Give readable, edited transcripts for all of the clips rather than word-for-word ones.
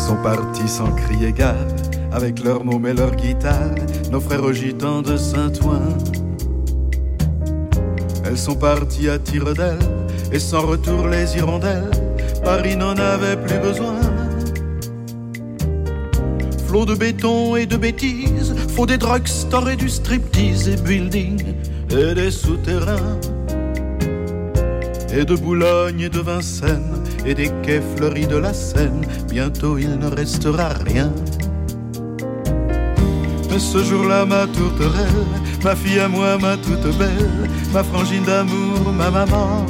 sont partis sans crier gare, avec leurs mômes et leurs guitares, nos frères gitans de Saint-Ouen. Elles sont parties à tire d'aile, et sans retour les hirondelles, Paris n'en avait plus besoin. Flot de béton et de bêtises, faut des drugstores et du striptease, et building et des souterrains, et de Boulogne et de Vincennes, et des quais fleuris de la Seine, bientôt il ne restera rien. Mais ce jour-là, ma tourterelle, ma fille à moi, ma toute belle, ma frangine d'amour, ma maman,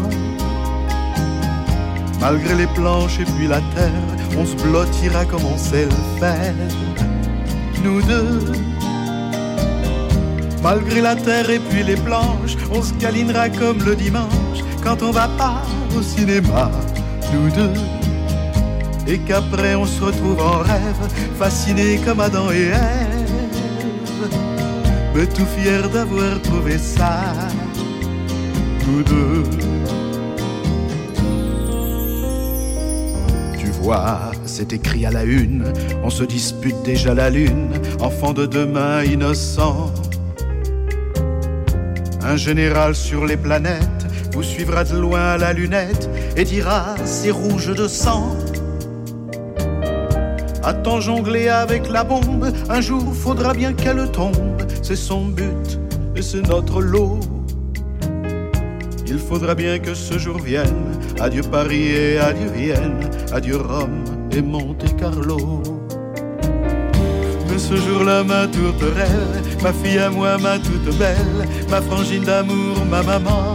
malgré les planches et puis la terre, on se blottira comme on sait le faire, nous deux. Malgré la terre et puis les planches, on se câlinera comme le dimanche, quand on va pas au cinéma, nous deux. Et qu'après on se retrouve en rêve, fascinés comme Adam et Ève, mais tout fiers d'avoir trouvé ça, nous deux. C'est écrit à la une, on se dispute déjà la lune, enfant de demain innocent. Un général sur les planètes vous suivra de loin à la lunette et dira c'est rouge de sang. Attends jongler avec la bombe, un jour faudra bien qu'elle tombe, c'est son but et c'est notre lot. Il faudra bien que ce jour vienne, adieu Paris et adieu Vienne, adieu Rome et Monte-Carlo. Mais ce jour-là, ma tourterelle, ma fille à moi, ma toute belle, ma frangine d'amour, ma maman,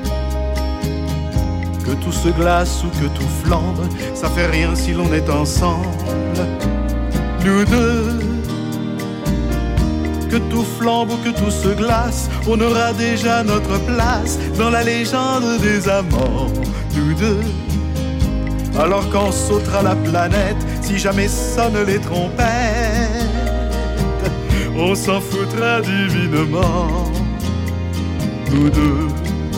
que tout se glace ou que tout flambe, ça fait rien si l'on est ensemble, nous deux. Que tout flambe ou que tout se glace, on aura déjà notre place dans la légende des amants, nous deux. Alors quand sautera la planète, si jamais sonnent les trompettes, on s'en foutra divinement, nous deux.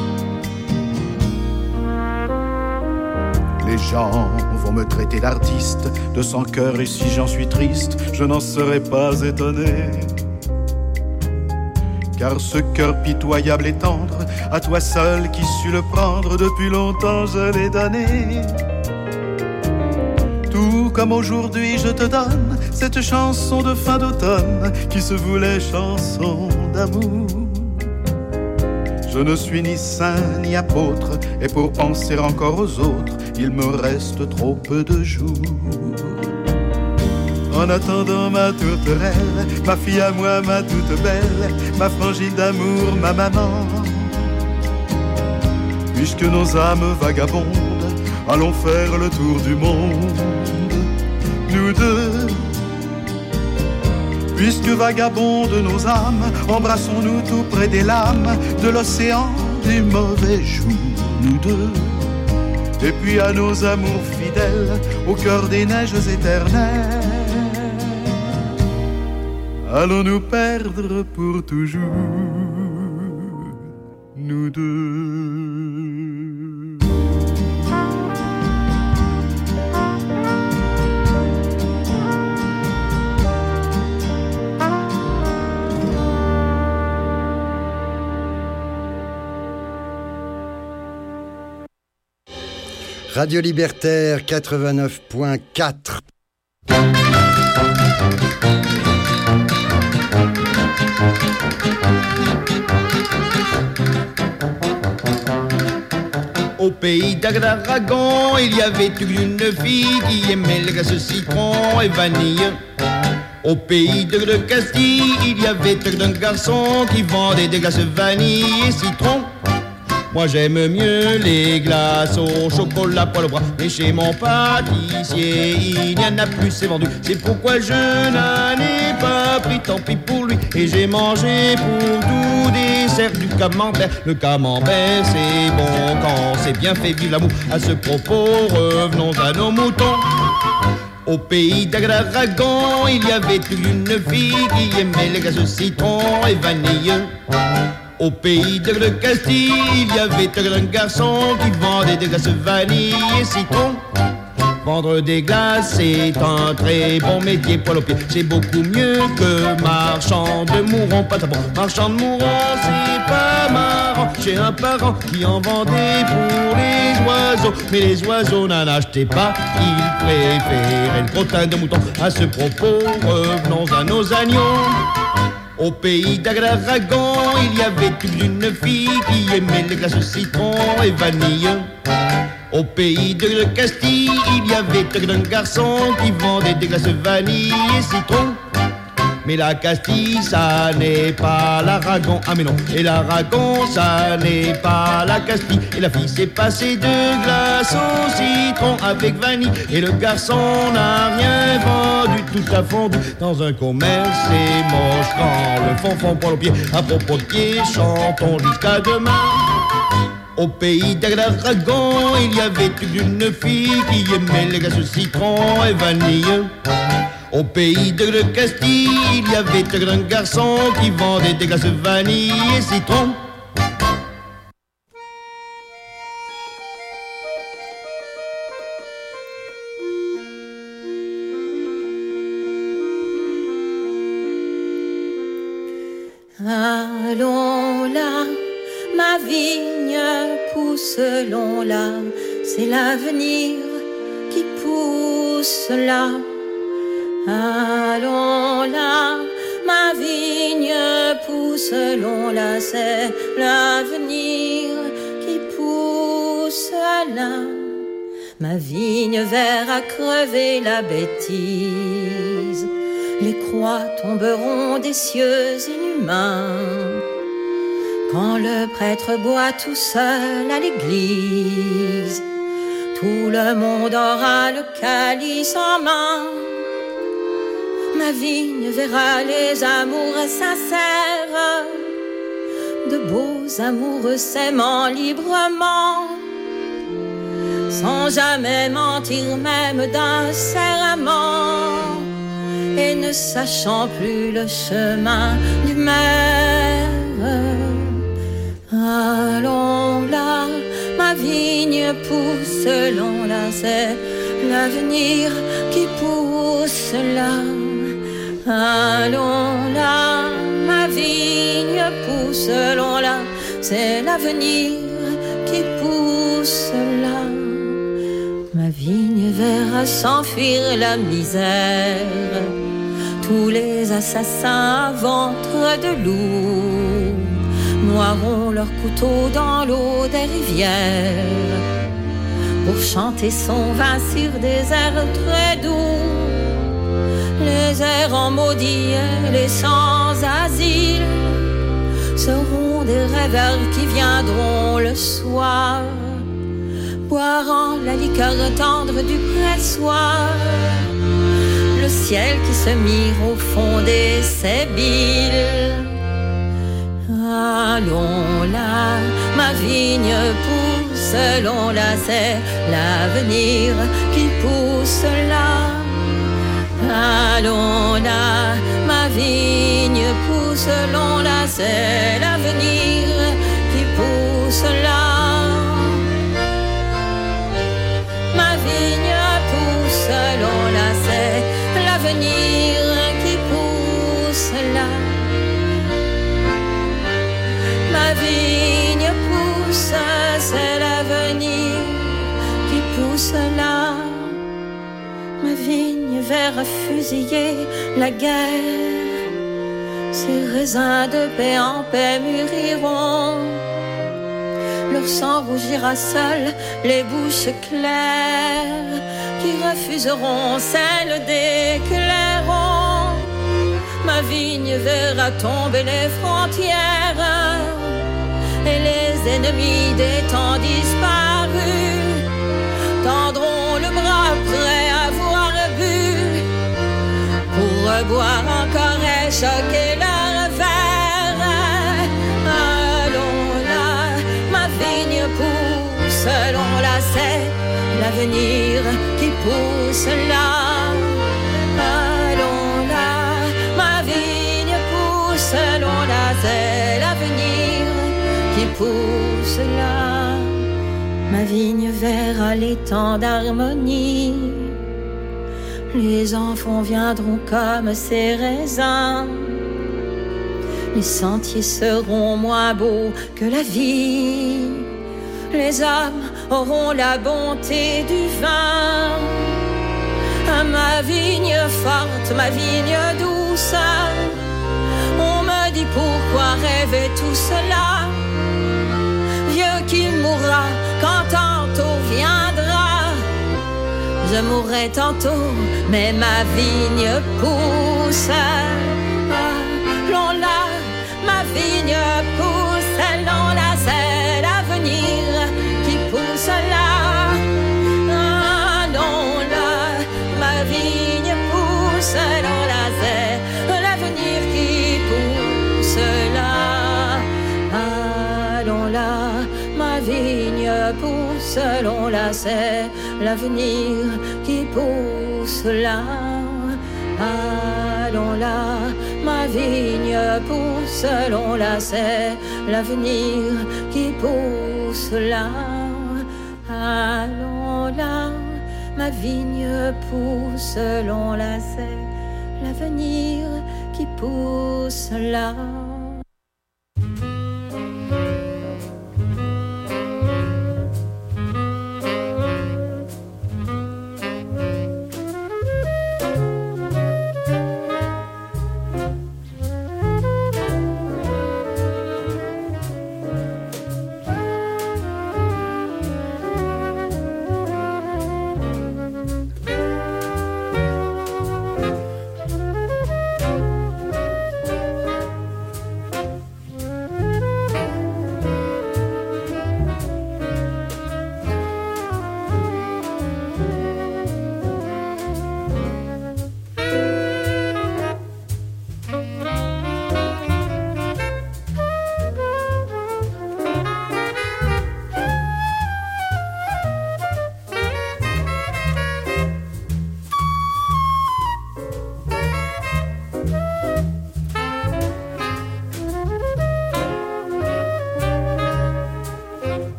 Les gens vont me traiter d'artiste, de sans cœur, et si j'en suis triste, je n'en serai pas étonné. Car ce cœur pitoyable et tendre, à toi seul qui sus le prendre, depuis longtemps je l'ai donné. Tout comme aujourd'hui je te donne cette chanson de fin d'automne qui se voulait chanson d'amour. Je ne suis ni saint ni apôtre, et pour penser encore aux autres, il me reste trop peu de jours. En attendant ma tourterelle, ma fille à moi, ma toute belle, ma frangine d'amour, ma maman, puisque nos âmes vagabondent, allons faire le tour du monde, nous deux. Puisque vagabondent nos âmes, embrassons-nous tout près des lames de l'océan des mauvais jours, nous deux. Et puis à nos amours fidèles, au cœur des neiges éternelles, allons nous perdre pour toujours, nous deux. Radio Libertaire 89.4. Au pays d'Aragon, il y avait une fille qui aimait les glaces citron et vanille. Au pays de Castille, il y avait un garçon qui vendait des glaces vanille et citron. Moi j'aime mieux les glaces au chocolat pour le bras, mais chez mon pâtissier il n'y en a plus, c'est vendu. C'est pourquoi je n'en ai pas pris, tant pis pour lui. Et j'ai mangé pour tout dessert du camembert. Le camembert c'est bon quand c'est bien fait, vive l'amour. À ce propos revenons à nos moutons. Au pays d'Aragon il y avait une fille qui aimait les glaces citron et vanille. Au pays de Castille, il y avait un garçon qui vendait des glaces vanille et citron. Vendre des glaces, c'est un très bon métier. Poil au pied, c'est beaucoup mieux que marchand de mourons. Pas bon, marchand de mourons, c'est pas marrant. J'ai un parent qui en vendait pour les oiseaux, mais les oiseaux n'en achetaient pas. Ils préféraient le crottin de mouton. À ce propos, revenons à nos agneaux. Au pays d'Aragon, il y avait une fille qui aimait les glaces citron et vanille. Au pays de Castille, il y avait un garçon qui vendait des glaces vanille et citron. Mais la Castille, ça n'est pas l'Aragon. Ah mais non, et l'Aragon, ça n'est pas la Castille. Et la fille s'est passée de glace au citron avec vanille. Et le garçon n'a rien vendu, tout a fondu dans un commerce. C'est moche quand le fond poil au pied. À propos de pied, chantons jusqu'à demain. Au pays d'Aragon, il y avait une fille qui aimait les glaces citron et vanille. Au pays de Castille, il y avait un garçon qui vendait des glaces vanille et citron. Allons là, ma vigne pousse long là, c'est l'avenir qui pousse là. Allons là, ma vigne pousse long là, c'est l'avenir qui pousse là. Ma vigne vert a crevé la bêtise, les croix tomberont des cieux inhumains. Quand le prêtre boit tout seul à l'église, tout le monde aura le calice en main. Ma vigne verra les amours sincères, de beaux amoureux s'aimant librement, sans jamais mentir même d'un serment, et ne sachant plus le chemin du maire. Allons là, ma vigne pousse long là, c'est l'avenir qui pousse là. Allons là, ma vigne pousse long là, c'est l'avenir qui pousse là. Ma vigne verra s'enfuir la misère, tous les assassins à ventre de loup noieront leurs couteaux dans l'eau des rivières pour chanter son vin sur des airs très doux. Les errants maudits et les sans-asile seront des rêveurs qui viendront le soir, boirant la liqueur tendre du pressoir. Le ciel qui se mire au fond des sébiles. Allons là, ma vigne pousse long là, c'est l'avenir qui pousse là. Allons là, ma vigne pousse long là, c'est l'avenir qui pousse là. Ma vigne pousse long là, c'est l'avenir qui pousse là. Ma vigne pousse, c'est l'avenir qui pousse là. Ma vigne vert a fusillé la guerre, ces raisins de paix en paix mûriront. Leur sang rougira seul les bouches claires qui refuseront celle des clairons. Ma vigne verra tomber les frontières et les ennemis des temps disparus tendront le bras prêts à voir bu pour reboire encore et choquer leur verre. Allons là, ma vigne pousse long là, c'est l'avenir qui pousse là. Allons là, ma vigne pousse long là, c'est l'avenir qui pousse là. ma vigne vers à l'étang d'harmonie. Les enfants viendront comme ces raisins. Les sentiers seront moins beaux que la vie. Les hommes auront la bonté du vin. À ma vigne forte, ma vigne douce, on me dit pourquoi rêver tout cela. Vieux qui mourra quand tantôt viendra. Je mourrai tantôt, mais ma vigne pousse. Allons-là, ma vigne pousse. Allons-là, c'est l'avenir qui pousse là. Allons-là, ma vigne pousse. Allons-là, c'est l'avenir qui pousse là. Allons-là, ma vigne pousse. Allons-là, c'est l'avenir qui pousse là. Allons-là, ma vigne pousse. Allons-là, c'est l'avenir qui pousse là. Allons-là, ma vigne pousse. Allons-là, c'est l'avenir qui pousse là.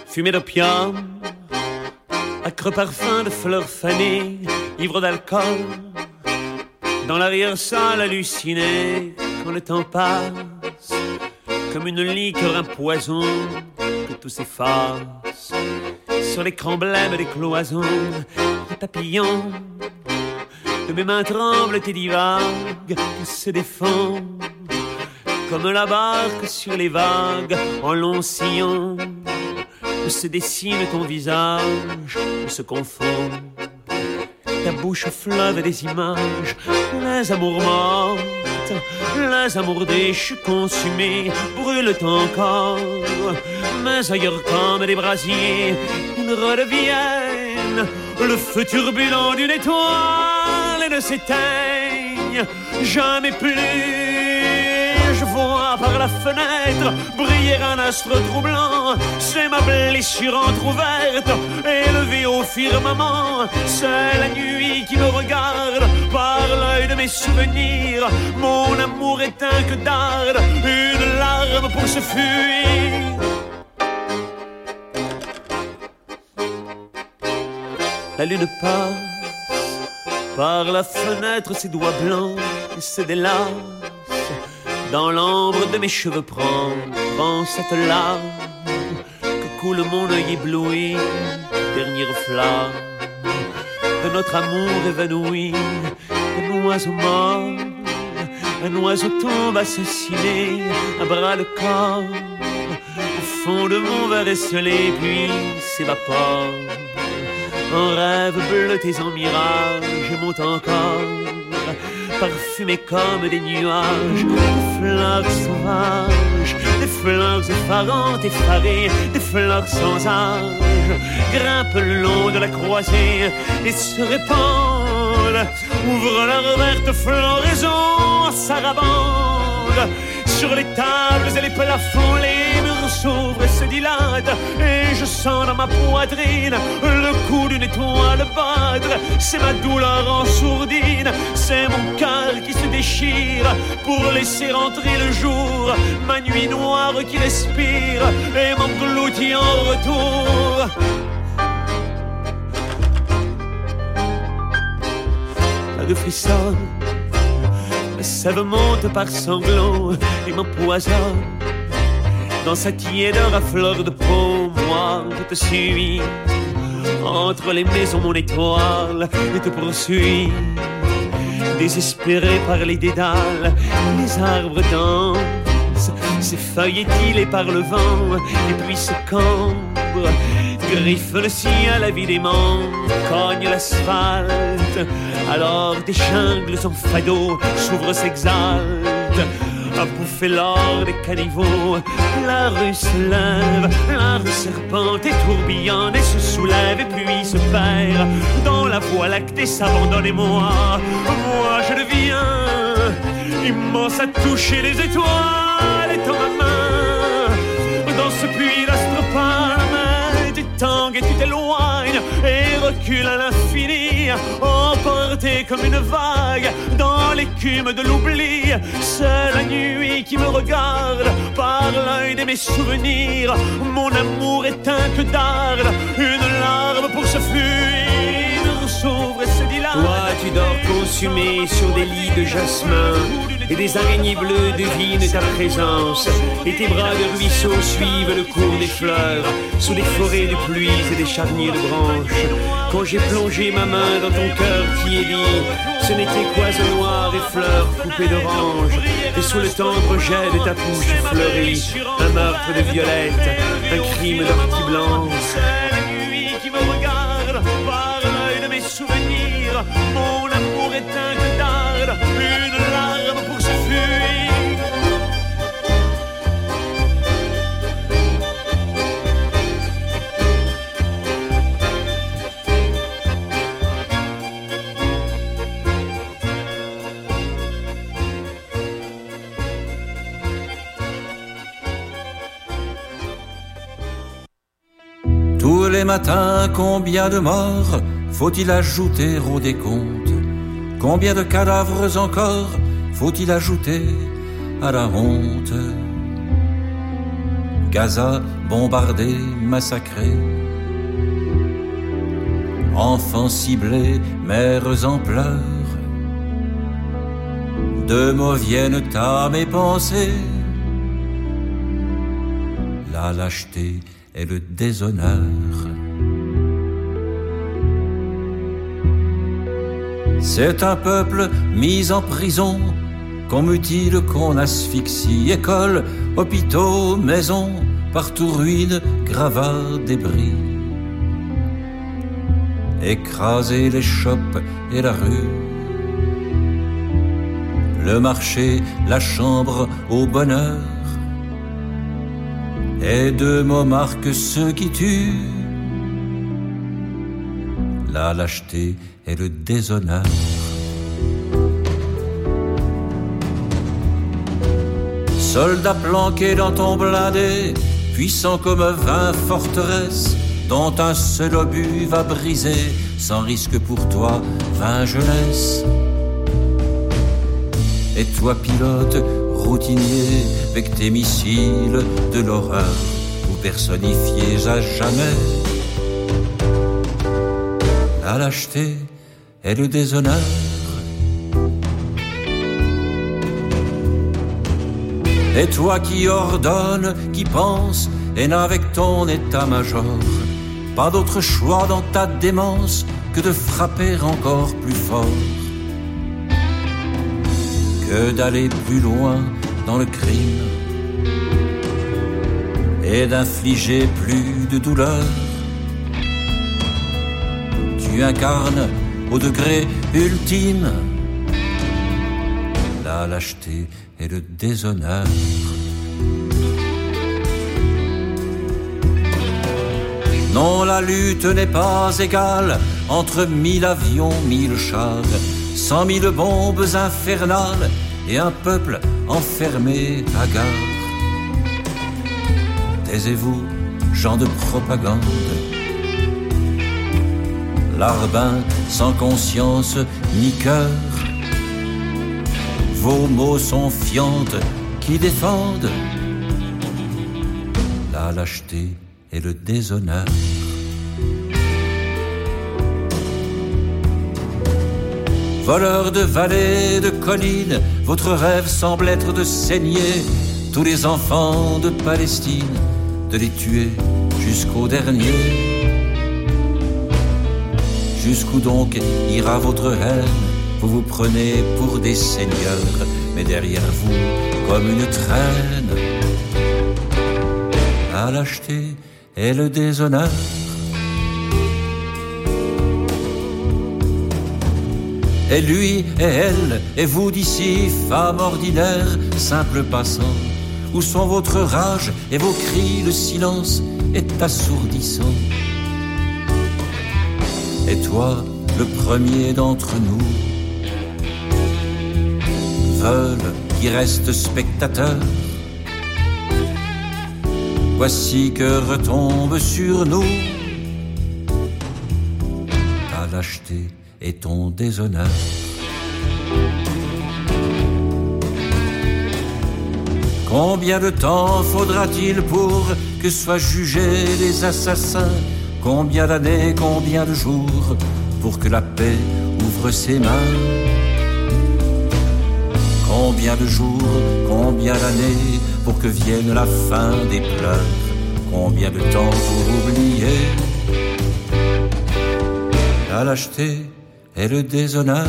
fumée d'opium, acre parfum de fleurs fanées, ivre d'alcool, dans l'arrière-salle hallucinée, quand le temps passe, comme une liqueur, un poison, que tout s'efface. Sur l'écran blême des cloisons, les papillons de mes mains tremblent et divaguent, se défendent comme la barque sur les vagues, en long sillon, où se dessine ton visage, où se confond ta bouche au fleuve des images, les amours mortes, les amours déchus, consumés, brûlent encore, mais ailleurs comme des brasiers, ils redeviennent le feu turbulent d'une étoile et ne s'éteignent jamais plus. Je vois par la fenêtre briller un astre troublant, c'est ma blessure entrouverte, élevée au firmament, c'est la nuit qui me regarde par l'œil de mes souvenirs, mon amour éteint que darde une larme pour se fuir. La lune passe par la fenêtre, ses doigts blancs et se délace. Dans l'ambre de mes cheveux prend cette larme que coule mon œil ébloui, dernière flamme de notre amour évanoui. Un oiseau mort, un oiseau tombe assassiné, un bras de corps au fond de mon verre esselé, puis s'évapore en rêve bleutés en mirage, et monte encore parfumés comme des nuages, des fleurs sauvages, des fleurs effarantes, effarées, des fleurs sans âge, grimpent le long de la croisée et se répandent, ouvrent leur verte floraison, sarabandent sur les tables et les plafonds, les murs s'ouvrent et se dilatent, et je sens dans ma poitrine le coup d'une étoile battre. C'est ma douleur en sourdine, c'est mon cœur qui se déchire pour laisser entrer le jour, ma nuit noire qui respire et m'engloutit en retour. La rue frissonne, la sève monte par sanglots et m'empoisonne. Dans sa tiédeur à fleur de peau, moi je te suis. Entre les maisons mon étoile et te poursuit. Désespéré par les dédales, les arbres dansent, ses feuilles étilées par le vent, et puis se cambrent, griffe le ciel à vie des membres, cogne l'asphalte. Alors des jungles en fado s'ouvrent, s'exaltent, à bouffer l'or des caniveaux. La rue se lève, la rue serpente et tourbillonne et se soulève et puis se perd dans la voie lactée, s'abandonne et moi je deviens immense à toucher les étoiles et dans ma main, dans ce puits d'astropalme, tu tangues et tu t'éloignes et recules à l'infini, emporté comme une vague dans l'écume de l'oubli. C'est la nuit qui me regarde par l'œil de mes souvenirs, mon amour éteint que darde une larme pour se fuir, s'ouvre et se dilate. Toi tu dors consumé sur des lits de jasmin, et des araignées bleues devinent ta présence, et tes bras de ruisseau suivent le cours des fleurs, sous des forêts de pluie et des charniers de branches. Quand j'ai plongé ma main dans ton cœur tiédi, ce n'était qu'oiseaux noirs et fleurs coupées d'orange, et sous le tendre jet de ta bouche fleurie, un meurtre de violette, un crime d'ortie blanche. C'est la nuit qui me regarde par l'œil de mes souvenirs, mon amour éteint que darde une larme pour se fuir. Tous les matins, combien de morts faut-il ajouter au décompte? Combien de cadavres encore faut-il ajouter à la honte? Gaza bombardée, massacrée. Enfants ciblés, mères en pleurs. Deux mots viennent à mes pensées. La lâcheté et le déshonneur. C'est un peuple mis en prison, qu'on mutile, qu'on asphyxie. Écoles, hôpitaux, maisons, partout ruines, gravats, débris. Écraser les chopes et la rue, le marché, la chambre au bonheur. Et deux mots marquent ceux qui tuent, la lâcheté et le déshonneur. Soldat planqué dans ton blindé, puissant comme 20 forteresses, dont un seul obus va briser, sans risque pour toi, 20 jeunesses. Et toi pilote, routinier, avec tes missiles de l'horreur, vous personnifiez à jamais la lâcheté et le déshonneur. Et toi qui ordonne, qui pense, et n'avec ton état-major pas d'autre choix dans ta démence que de frapper encore plus fort, que d'aller plus loin dans le crime et d'infliger plus de douleur. Tu incarnes au degré ultime la lâcheté et le déshonneur. Non, la lutte n'est pas égale entre 1000 avions, 1000 chars, 100 000 bombes infernales et un peuple enfermé à gare. Taisez-vous, gens de propagande, larbins sans conscience ni cœur. Vos mots sont fientes qui défendent la lâcheté et le déshonneur. Voleurs de vallées, de collines, votre rêve semble être de saigner tous les enfants de Palestine, de les tuer jusqu'au dernier. Jusqu'où donc ira votre haine? Vous vous prenez pour des seigneurs, mais derrière vous, comme une traîne, la lâcheté et le déshonneur. Et lui et elle, et vous d'ici, femmes ordinaires, simples passants, où sont votre rage et vos cris? Le silence est assourdissant. Et toi, le premier d'entre nous, veulent qui reste spectateur. Voici que retombe sur nous ta lâcheté et ton déshonneur. Combien de temps faudra-t-il pour que soient jugés les assassins? Combien d'années, combien de jours pour que la paix ouvre ses mains? Combien de jours, combien d'années pour que vienne la fin des pleurs? Combien de temps pour oublier la lâcheté et le déshonneur?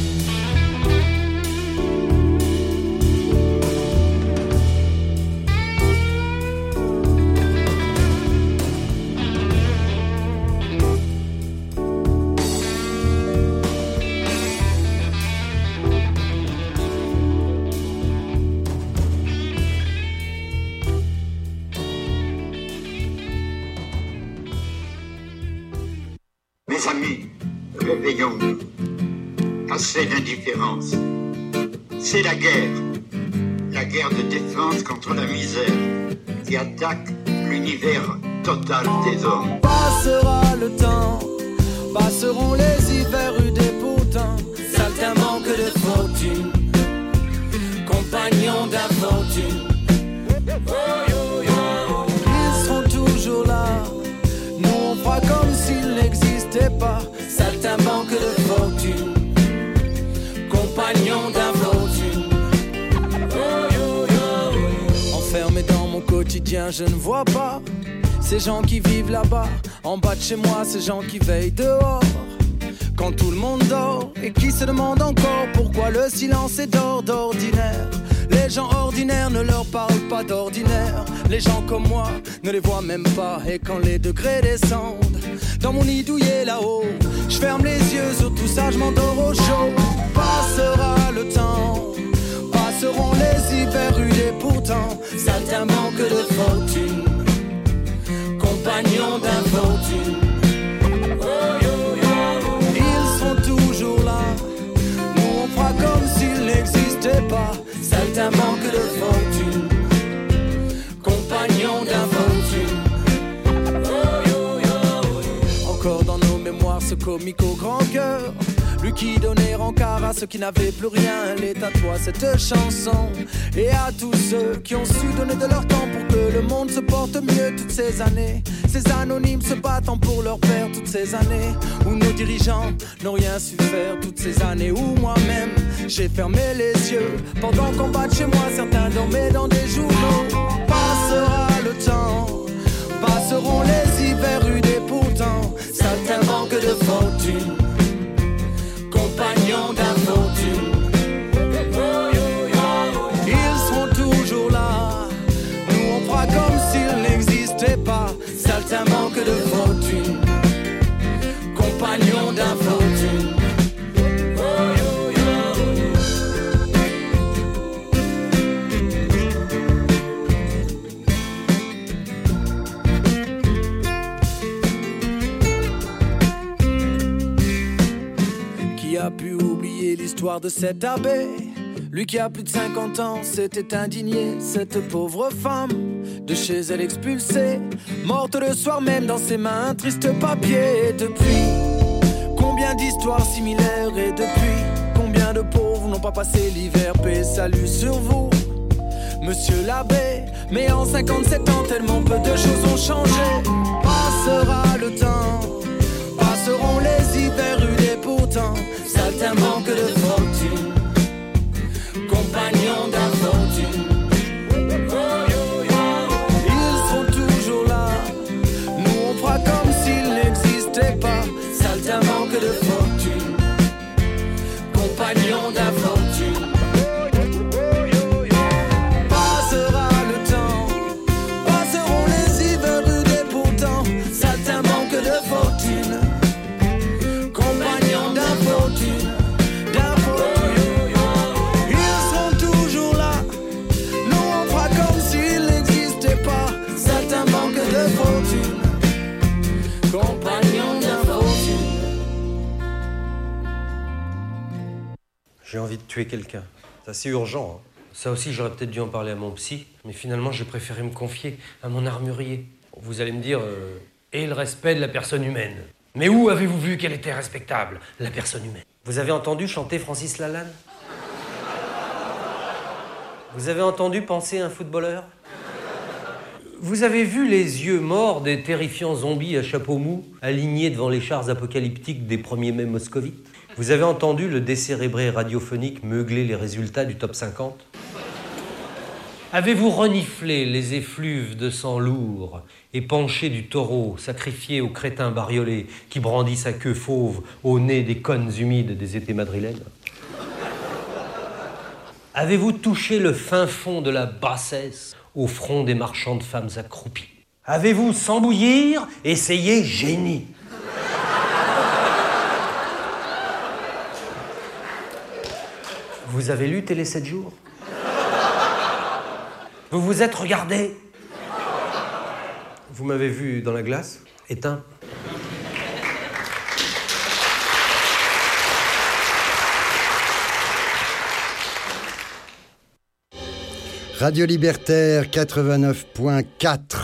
Mes amis, réveillons-nous. Assez d'indifférence. C'est la guerre de défense contre la misère qui attaque l'univers total des hommes. Passera le temps, passeront les hivers rudes et pourtant, certains manque de fortune, compagnons d'aventure. Oh, yo, yo. quotidien, je ne vois pas ces gens qui vivent là-bas, en bas de chez moi, ces gens qui veillent dehors quand tout le monde dort et qui se demandent encore pourquoi le silence est d'ordinaire. Les gens ordinaires ne leur parlent pas d'ordinaire. Les gens comme moi ne les voient même pas. Et quand les degrés descendent dans mon nid douillet là-haut, je ferme les yeux sur tout ça, je m'endors au chaud. Passera le temps, passeront les hivers rudes et pourtant saltimbanque de fortune, compagnons d'infortune. Ils seront toujours là, nous on fera comme s'ils n'existaient pas. Saltimbanque de fortune, compagnons d'infortune. Encore dans nos mémoires ce comique au grand cœur, lui qui donnait rencard à ceux qui n'avaient plus rien. Elle est à toi cette chanson et à tous ceux qui ont su donner de leur temps pour que le monde se porte mieux toutes ces années. Ces anonymes se battant pour leur père toutes ces années où nos dirigeants n'ont rien su faire. Toutes ces années où moi-même j'ai fermé les yeux pendant qu'en bas de chez moi certains dormaient dans des journaux. Passera le temps, passeront les hivers rudes et pourtant saltimbanque de fortune, compagnons d'infortune. Ils seront toujours là, nous on fera comme s'ils n'existaient pas. Saltimbanque de fortune, compagnons d'infortune. Qui a pu oublier l'histoire de cet abbé? Lui qui a plus de 50 ans s'était indigné. Cette pauvre femme, de chez elle expulsée, morte le soir même dans ses mains, un triste papier. Et depuis, combien d'histoires similaires? Et depuis, combien de pauvres n'ont pas passé l'hiver? Paix, salut sur vous, monsieur l'abbé. Mais en 57 ans, tellement peu de choses ont changé. Passera le temps, passeront les hivers rudes et pourtant saltimbanque de fortune, compagnons d'infortune. Ils sont toujours là, nous on fera comme s'ils n'existaient pas. Saltimbanque de fortune, compagnons d'infortune. Passera le temps, passeront les hivers rudes et pourtant saltimbanque de fortune, compagnons d'infortune. J'ai envie de tuer quelqu'un. C'est assez urgent. Hein. Ça aussi, j'aurais peut-être dû en parler à mon psy. Mais finalement, j'ai préféré me confier à mon armurier. Vous allez me dire, et le respect de la personne humaine. Mais où avez-vous vu qu'elle était respectable, la personne humaine? Vous avez entendu chanter Francis Lalanne? Vous avez entendu penser un footballeur? Vous avez vu les yeux morts des terrifiants zombies à chapeau mou, alignés devant les chars apocalyptiques des 1er mai moscovites? Vous avez entendu le décérébré radiophonique meugler les résultats du top 50? Avez-vous reniflé les effluves de sang lourd et penché du taureau sacrifié aux crétins bariolés qui brandit sa queue fauve au nez des connes humides des étés madrilènes? Avez-vous touché le fin fond de la bassesse au front des marchands de femmes accroupies? Avez-vous, sans bouillir, essayé génie? Vous avez lu Télé 7 jours? Vous vous êtes regardé? Vous m'avez vu dans la glace, éteint? Radio Libertaire 89.4.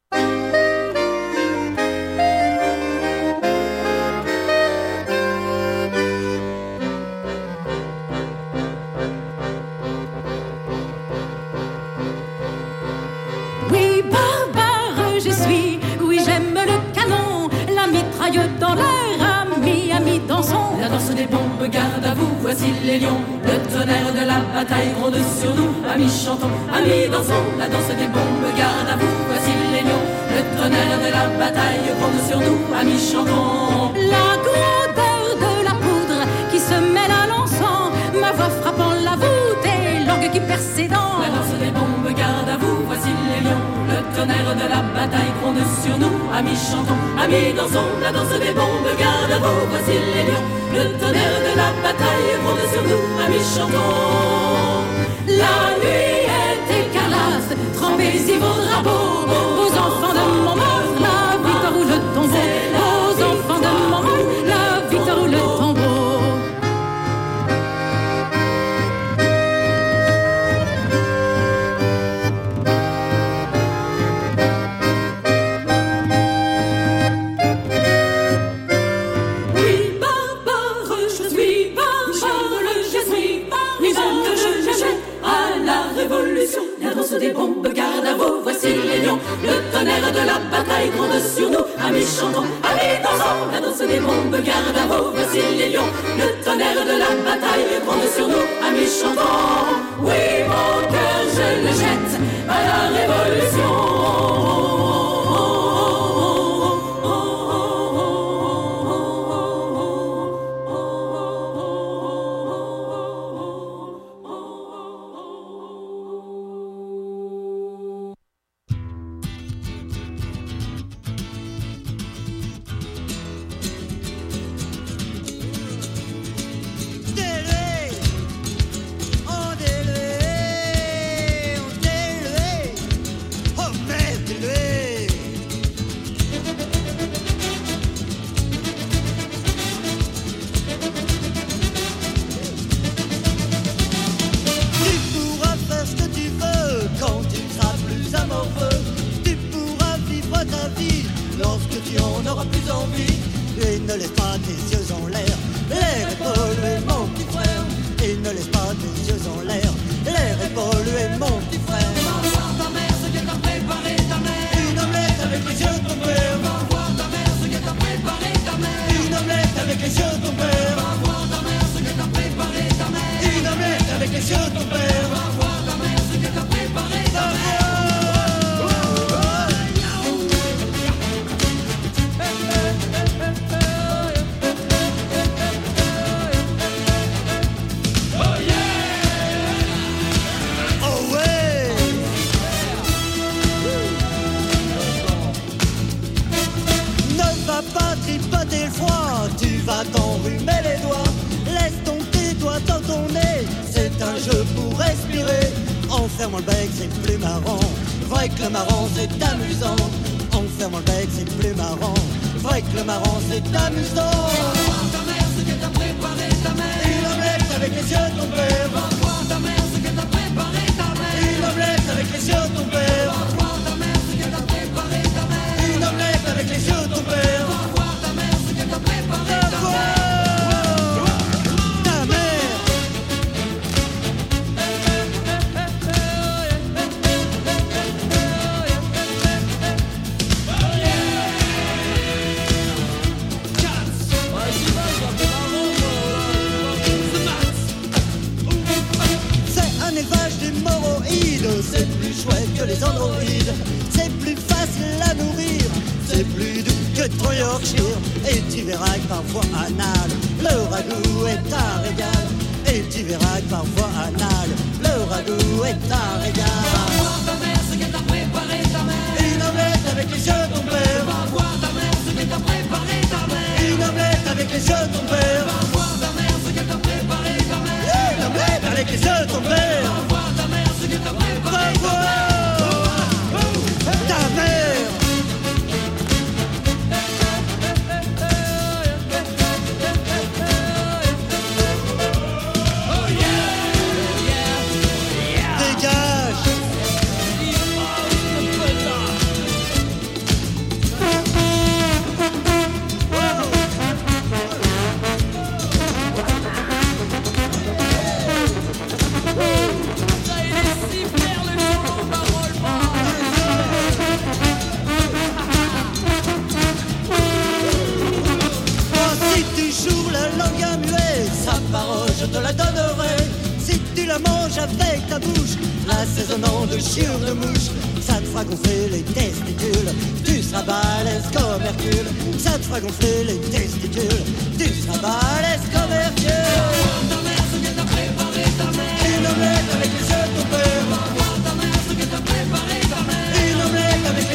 Oui, barbare, je suis, oui, j'aime le canon, la mitraille dans l'air, ami, dansons. La danse des bombes, garde à vous, voici les lions. Le tonnerre de la bataille gronde sur nous, amis chantons, amis dansons. La danse des bombes, garde à vous. tonnerre de la bataille gronde sur nous. Amis chantons, amis dansons, la danse des bombes, garde à vous, voici les lions. Le tonnerre de la bataille gronde sur nous, amis chantons. La nuit est écarlate, trempez-y vos drapeaux, vos enfants de Montmartre, la victoire ou le tombeau. Vos enfants de Montmartre, la victoire ou le tombeau. Des bombes, garde à vous, voici les lions. Le tonnerre de la bataille gronde sur nous. Amis chantons, amis dansons, la danse des bombes, garde à vous, voici les lions. Le tonnerre de la bataille gronde sur nous. Amis chantons, oui mon cœur je le jette à la révolution. L'assaisonnant de chiure de mouche, ça te fera gonfler les testicules. Tu seras balèze comme Hercule, ça te fera gonfler les testicules. Tu seras balèze comme Hercule. Ta mère, ce que t'as préparé ta mère. Une omelette avec les yeux de ton père. Ta mère, ce que t'as préparé ta mère. Une omelette avec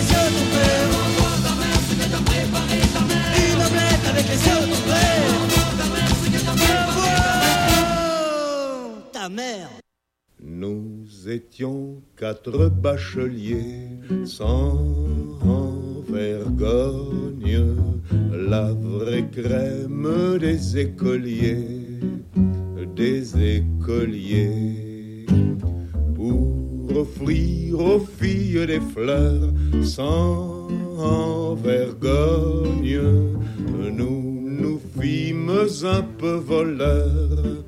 étions 4 bacheliers sans vergogne, la vraie crème des écoliers, pour offrir aux filles des fleurs sans vergogne. Nous fîmes un peu voleurs,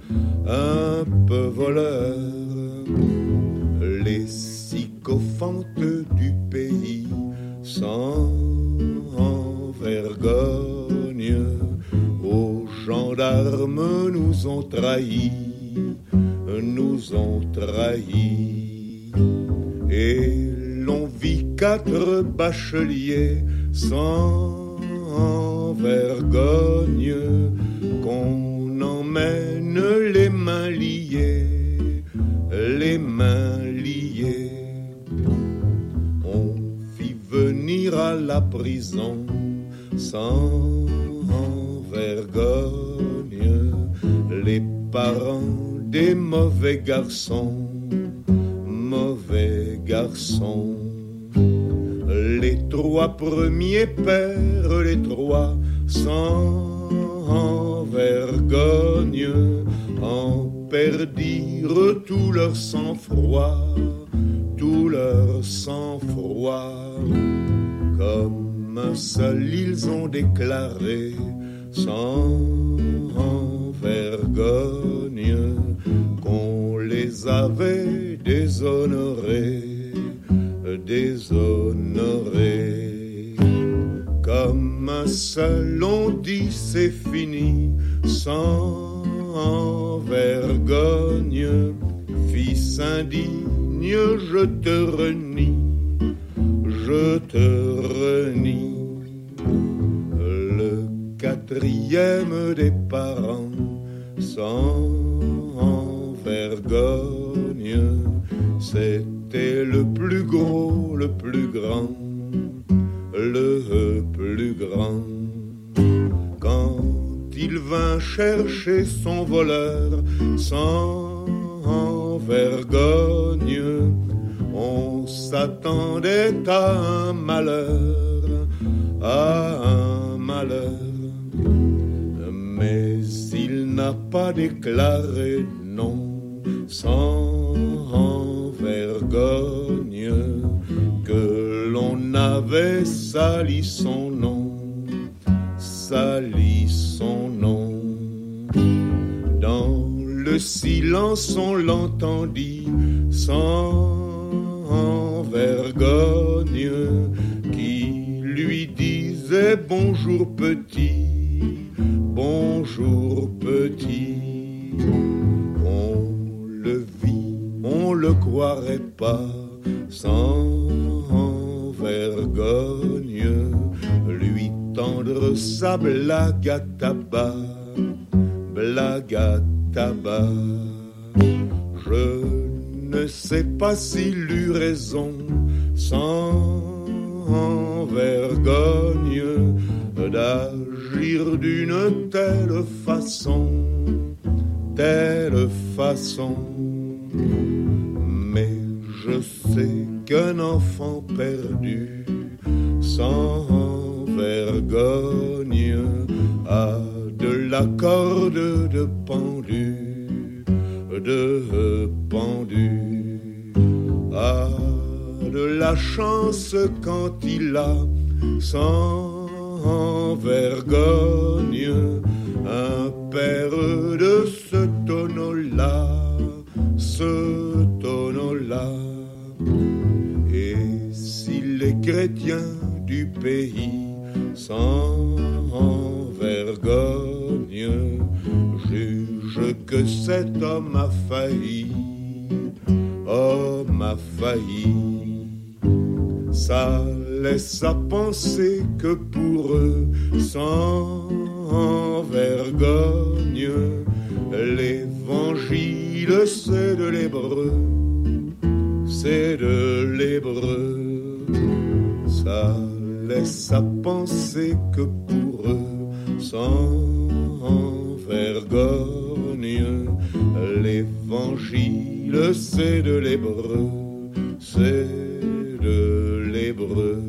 les sycophantes du pays sans vergogne. Aux gendarmes nous ont trahis, et l'on vit 4 bacheliers sans vergogne qu'on emmène les mains liées. On fit venir à la prison sans vergogne les parents des mauvais garçons. Les 3 premiers pères, les 3 sans vergogne, en perdirent tout leur sang-froid. Comme un seul ils ont déclaré sans vergogne qu'on les avait déshonorés. Comme un seul on dit c'est fini sans vergogne. Fils indigne, je te renie. Le 4e des parents sans vergogne, c'était le plus gros, le plus grand. Quand il vint chercher son voleur sans vergogne, on s'attendait à un malheur, mais il n'a pas déclaré non sans vergogne que l'on avait sali son nom. Dans le silence on l'entendit sans vergogne qui lui disait bonjour petit. On le vit, on le croirait pas sans vergogne lui tendre sa blague à tabac. Je ne sais pas s'il eut raison sans vergogne d'agir d'une telle façon. Mais je sais qu'un enfant perdu sans vergogne a de la corde de pendu, a de la chance quand il a sans vergogne un père de ce tonneau-là. Et si les chrétiens du pays sans vergogne juge que cet homme a failli, ça laisse à penser que pour eux sans vergogne l'évangile c'est de l'hébreu. Ça laisse à penser que pour eux sans vergogne l'évangile style, c'est de l'hébreu, c'est de l'hébreu.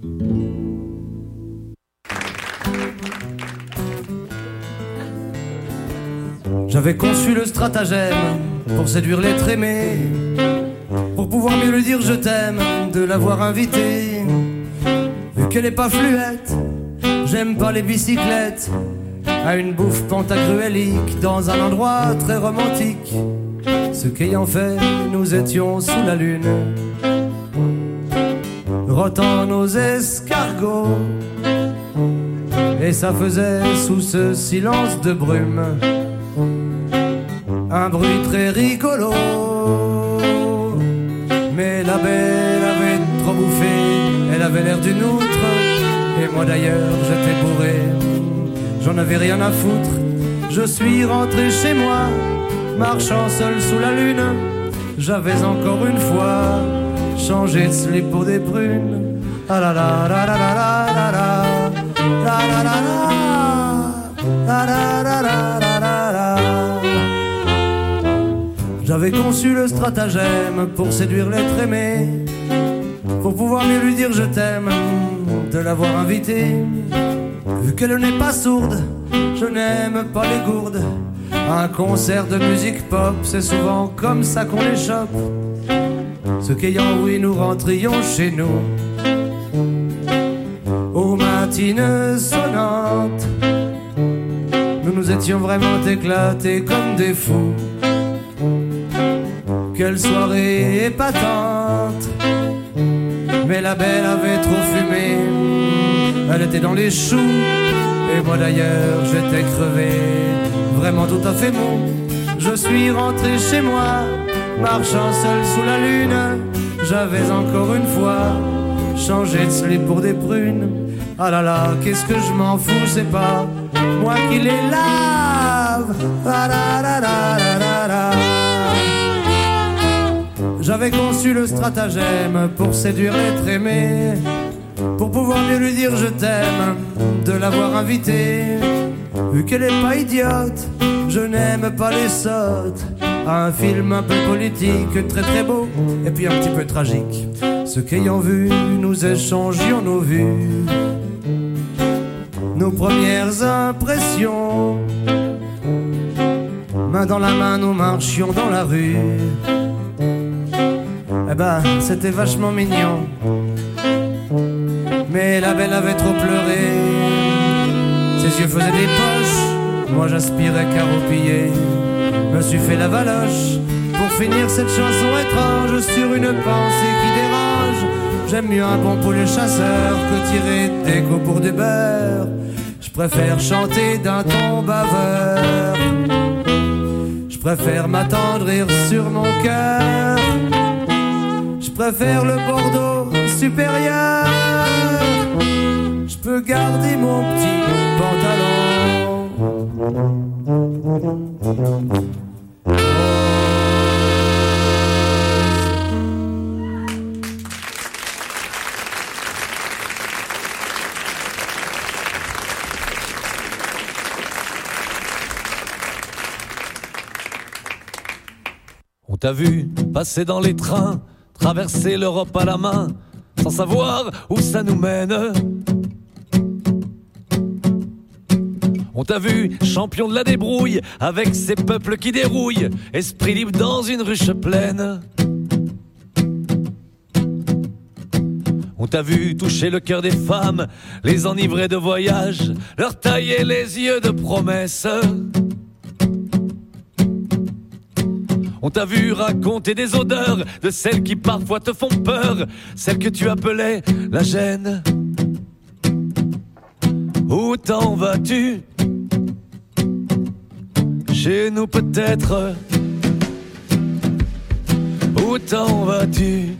J'avais conçu le stratagème pour séduire l'être aimé, pour pouvoir mieux lui dire je t'aime, de l'avoir invitée. Vu qu'elle est pas fluette, j'aime pas les bicyclettes, à une bouffe pantagruélique dans un endroit très romantique. Ce qu'ayant fait, nous étions sous la lune, rotant nos escargots, et ça faisait sous ce silence de brume un bruit très rigolo. Mais la belle avait trop bouffé, elle avait l'air d'une outre, et moi d'ailleurs j'étais bourré, j'en avais rien à foutre. Je suis rentré chez moi, marchant seul sous la lune. J'avais encore une fois changé de slip pour des prunes. Ah la la la la la la la la la la la la la la la la la. J'avais conçu le stratagème pour séduire l'être aimé, pour pouvoir mieux lui dire je t'aime, de l'avoir invitée. Vu qu'elle n'est pas sourde, je n'aime pas les gourdes. Un concert de musique pop, c'est souvent comme ça qu'on les chope. Ce qu'ayant oui, nous rentrions chez nous aux matines sonnantes. Nous nous étions vraiment éclatés comme des fous. Quelle soirée épatante. Mais la belle avait trop fumé, elle était dans les choux, et moi d'ailleurs j'étais crevé, vraiment tout à fait mou. Je suis rentré chez moi, marchant seul sous la lune. J'avais encore une fois changé de slip pour des prunes. Ah là là, qu'est-ce que je m'en fous, c'est pas moi qui les lave. Ah là là là là là là. J'avais conçu le stratagème pour séduire l'être aimé, pour pouvoir mieux lui dire je t'aime, de l'avoir invitée. Vu qu'elle est pas idiote, je n'aime pas les sottes. Un film un peu politique, très très beau, et puis un petit peu tragique. Ce qu'ayant vu, nous échangions nos vues, nos premières impressions. Main dans la main, nous marchions dans la rue. Eh ben, c'était vachement mignon. Mais la belle avait trop pleuré, ses yeux faisaient des poches, moi j'aspirais qu'à roupiller. Me suis fait la valoche pour finir cette chanson étrange sur une pensée qui dérange. J'aime mieux un bon poulet chasseur que tirer des coups pour du beurre. Je préfère chanter d'un ton baveur, je préfère m'attendrir sur mon cœur. Je préfère le Bordeaux supérieur. Je peux garder mon petit pantalon. On t'a vu passer dans les trains, traverser l'Europe à la main, sans savoir où ça nous mène. On t'a vu champion de la débrouille, avec ces peuples qui dérouillent, esprit libre dans une ruche pleine. On t'a vu toucher le cœur des femmes, les enivrer de voyage, leur tailler les yeux de promesses. On t'a vu raconter des odeurs, de celles qui parfois te font peur, celles que tu appelais la gêne. Où t'en vas-tu? Chez nous peut-être. Où t'en vas-tu?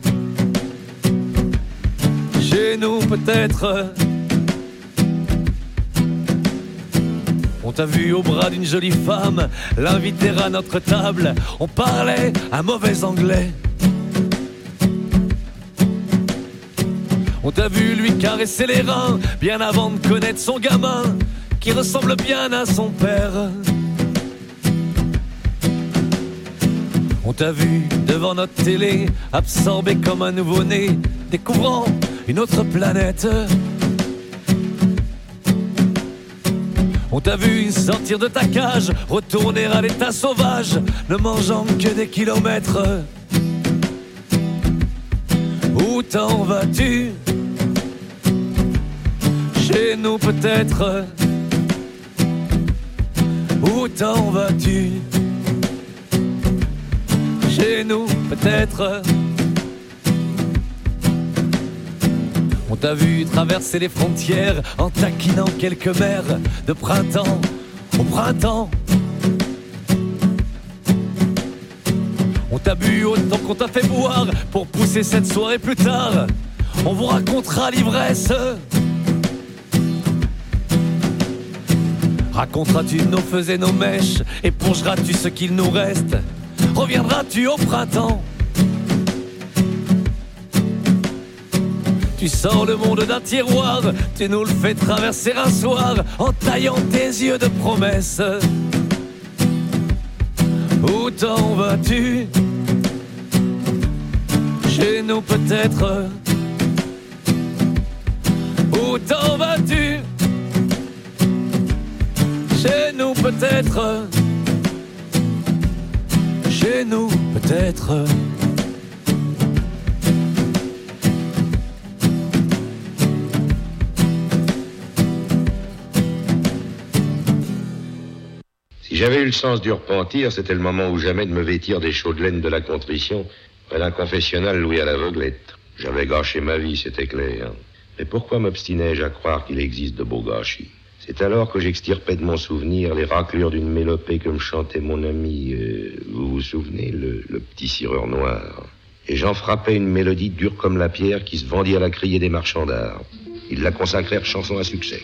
Chez nous peut-être. On t'a vu au bras d'une jolie femme, l'inviter à notre table. On parlait un mauvais anglais. On t'a vu lui caresser les reins, bien avant de connaître son gamin, qui ressemble bien à son père. On t'a vu devant notre télé, absorbé comme un nouveau-né, découvrant une autre planète. On t'a vu sortir de ta cage, retourner à l'état sauvage, ne mangeant que des kilomètres. Où t'en vas-tu? Chez nous peut-être. Où t'en vas-tu? Chez nous peut-être. On t'a vu traverser les frontières en taquinant quelques mères de printemps au printemps. On t'a bu autant qu'on t'a fait boire pour pousser cette soirée plus tard. On vous racontera l'ivresse. Raconteras-tu nos feux et nos mèches? Épongeras-tu ce qu'il nous reste? Reviendras-tu au printemps? Tu sors le monde d'un tiroir, tu nous le fais traverser un soir en taillant tes yeux de promesses. Où t'en vas-tu? Chez nous peut-être. Où t'en vas-tu? Chez nous peut-être. Chez nous peut-être. Si j'avais eu le sens du repentir, c'était le moment ou jamais de me vêtir des chaudes laines de la contrition près d'un confessionnal loué à l'aveuglette. J'avais gâché ma vie, c'était clair. Mais pourquoi m'obstinais-je à croire qu'il existe de beaux gâchis? C'est alors que j'extirpais de mon souvenir les raclures d'une mélopée que me chantait mon ami, vous vous souvenez, le petit cireur noir. Et j'en frappais une mélodie dure comme la pierre qui se vendit à la criée des marchands d'art. Ils la consacrèrent chanson à succès.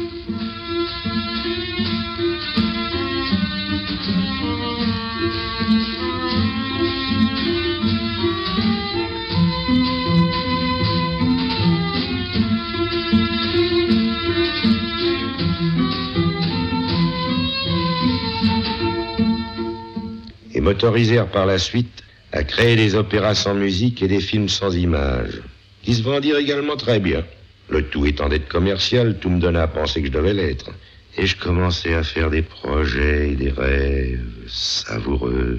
M'autorisèrent par la suite à créer des opéras sans musique et des films sans images, qui se vendirent également très bien. Le tout étant d'être commercial, tout me donna à penser que je devais l'être. Et je commençais à faire des projets et des rêves savoureux.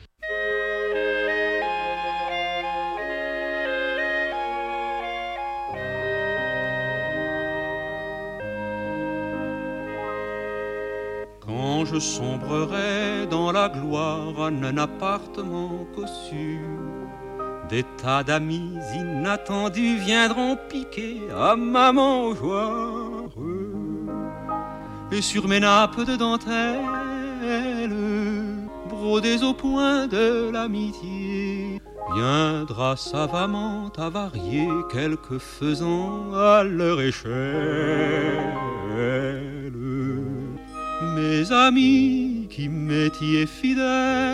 Quand je sombrerai dans la gloire en un appartement cossu, des tas d'amis inattendus viendront piquer à ma mangeoire. Et sur mes nappes de dentelle, brodées au point de l'amitié, viendra savamment avarier quelques faisans à leur échelle. Mes amis qui m'étiez fidèles,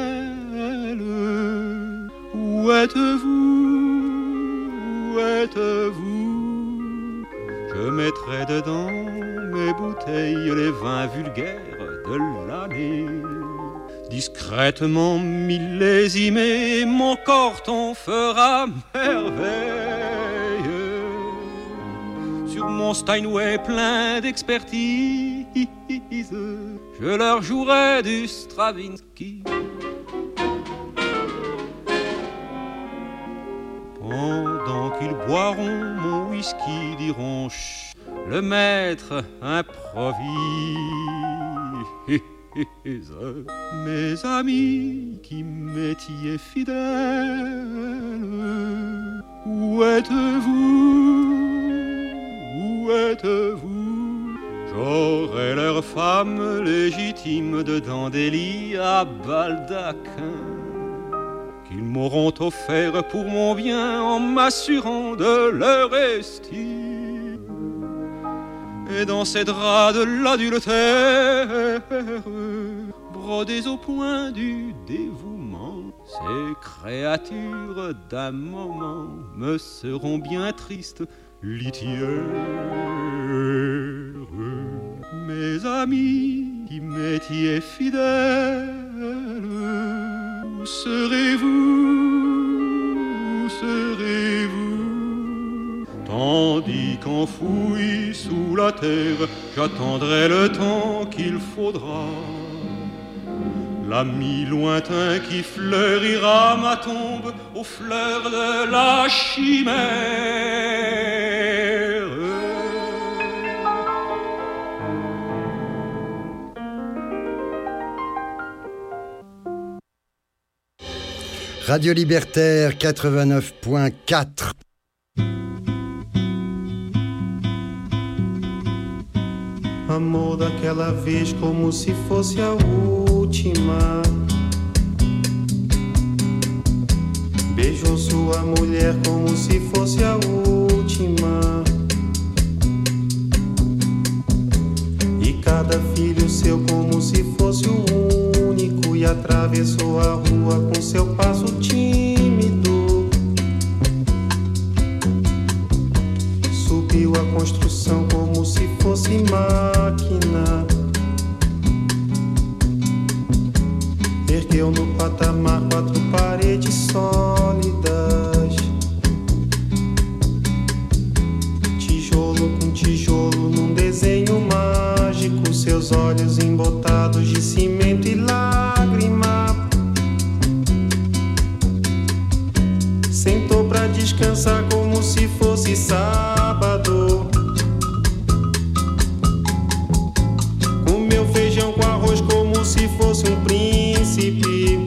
où êtes-vous, où êtes-vous? Je mettrai dedans mes bouteilles les vins vulgaires de l'année, discrètement millésimés, mon corton fera merveille. Sur mon Steinway plein d'expertise, je leur jouerai du Stravinsky. Pendant qu'ils boiront mon whisky, diront chut, le maître improvise. Mes amis qui m'étiez fidèles, où êtes-vous, où êtes-vous? J'aurai leur femme légitime de Dandélie à baldaquin, qu'ils m'auront offert pour mon bien en m'assurant de leur estime. Et dans ces draps de l'adultère, brodés au point du dévouement, ces créatures d'un moment me seront bien tristes litières. Mes amis qui m'étiez fidèles, serez-vous? Tandis qu'enfoui sous la terre, j'attendrai le temps qu'il faudra. L'ami lointain qui fleurira ma tombe aux fleurs de la chimère. Radio Libertaire 89.4. Amor daquela vez como se fosse a última. Beijou sua mulher como se fosse a última. E cada filho seu como se fosse o único. E atravessou a rua com seu passo tímido. Subiu a construção como se fosse máquina. Ergueu no patamar 4 paredes sólidas. Tijolo com tijolo num desenho mágico. Seus olhos embotados de cimento e lágrima. Sentou pra descansar como se fosse sábado. Comeu feijão com arroz como se fosse um príncipe.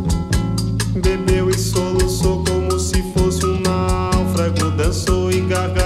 Bebeu e soluçou como se fosse um náufrago. Dançou e gargalhou